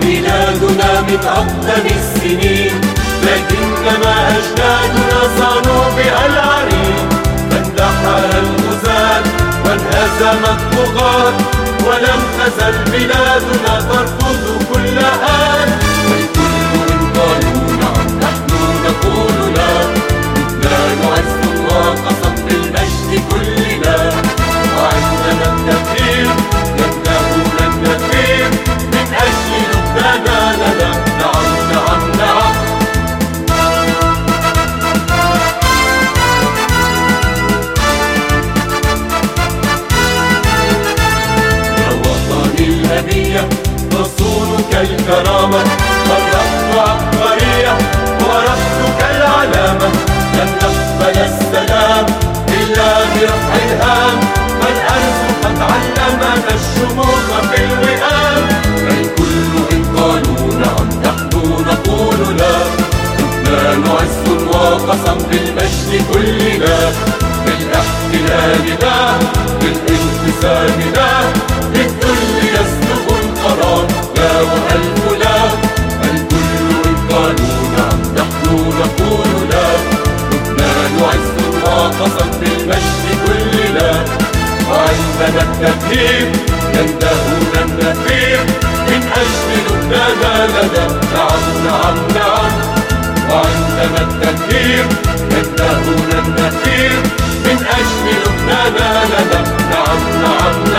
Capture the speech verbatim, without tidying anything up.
بلادنا من أقدم السنين، لكنما أجدادنا صانوا بها العرين، فاندحر الغزاة وانهزم الطغاة، ولم تزل بلادنا ترفض كل آن. والكل إن قالوا نعم نحن نقول لا، لبنان عز وقصد بالمجد كلنا، وعندنا التفكير يمنعون النفير من أجل لبنان لنا. نعم نعم نعم. يا وطني الأبية تصونك الكرامة، فرحت عبقرية ورحتك العلامة، لن نقبل السلام إلا برفع الهام، فالأرز قد علمنا الشموخ في الوئام. الكل إن قالوا نعم نحن نقول لا، لبنان عز وقسم بالمجد كلنا، بالاحتلال لا، بالانقسام لا، للذل يسلب القرار لا وألف لا. الكل إن قالوا نعم نحن نقول لا، لبنان عز وقسم بالمجد كلنا، وعندنا التفكير يندهون النفير من أجل لبنان لنا. نعم نعم نعم. وعندنا التفكير يندهون النفير من أجل لبنان لنا. نعم نعم نعم.